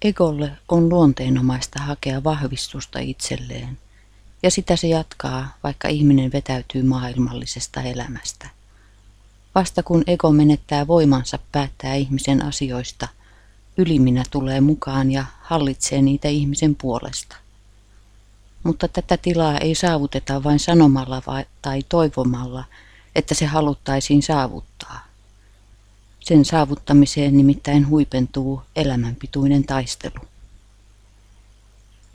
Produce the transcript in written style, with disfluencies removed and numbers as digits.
Egolle on luonteenomaista hakea vahvistusta itselleen, ja sitä se jatkaa, vaikka ihminen vetäytyy maailmallisesta elämästä. Vasta kun ego menettää voimansa päättää ihmisen asioista, yliminä tulee mukaan ja hallitsee niitä ihmisen puolesta. Mutta tätä tilaa ei saavuteta vain sanomalla tai toivomalla, että se haluttaisiin saavuttaa. Sen saavuttamiseen nimittäin huipentuu elämänpituinen taistelu.